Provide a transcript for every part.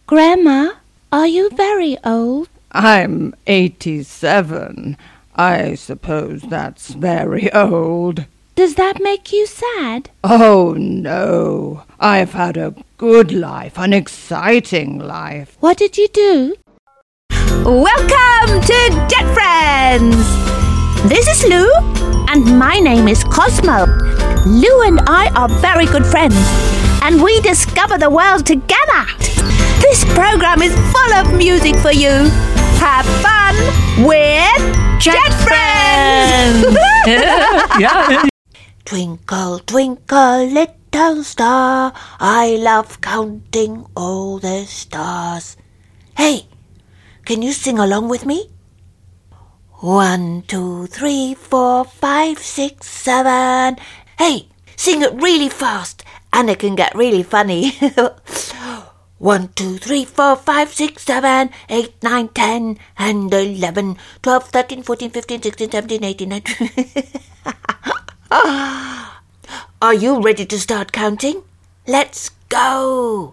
Grandma, are you very old? I'm 87. I suppose that's very old. Does that make you sad? Oh, no. I've had a good life, an exciting life. What did you do? Welcome to Jet Friends! This is Lou, and my name is Cosmo. Lou and I are very good friends, and we discover the world together. This program is full of music for you. Have fun with Jet Friends! Yeah. Twinkle, twinkle, little star, I love counting all the stars. Hey, can you sing along with me? 1, 2, 3, 4, 5, 6, 7. Hey, sing it really fast, and it can get really funny. 1, 2, 3, 4, 5, 6, 7, 8, 9, 10, and 11, 12, 13, 14, 15, 16, 17, 18, 19. Are you ready to start counting? Let's go!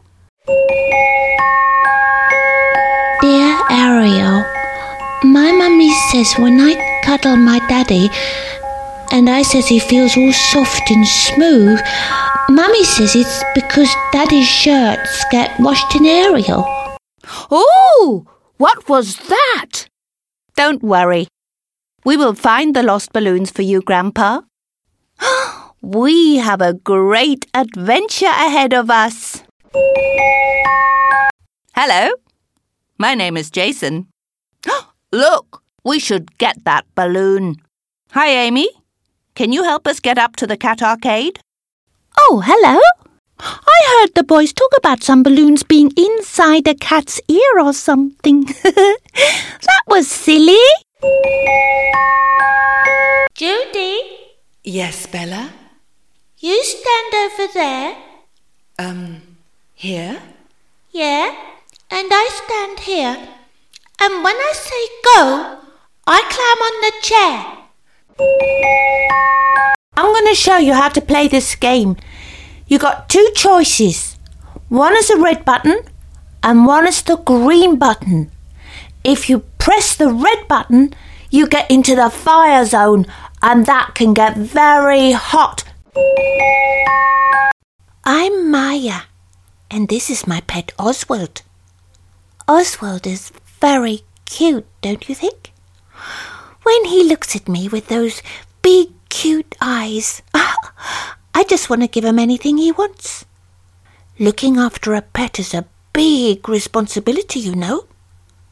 Dear Ariel, my mummy says when I cuddle my daddy and I says he feels all soft and smooth, mummy says it's because daddy's shirts get washed in Ariel. Oh, what was that? Don't worry. We will find the lost balloons for you, Grandpa. We have a great adventure ahead of us. Hello, my name is Jason. Look, we should get that balloon. Hi, Amy. Can you help us get up to the cat arcade? Oh, hello. I heard the boys talk about some balloons being inside a cat's ear or something. That was silly. Judy? Yes, Bella? You stand over there. Here? Yeah, and I stand here. And when I say go, I climb on the chair. I'm going to show you how to play this game. You got 2 choices. One is the red button and one is the green button. If you press the red button, you get into the fire zone, and that can get very hot. I'm Maya, and this is my pet Oswald. Oswald is very cute, don't you think? When he looks at me with those big, cute eyes, I just want to give him anything he wants. Looking after a pet is a big responsibility, you know.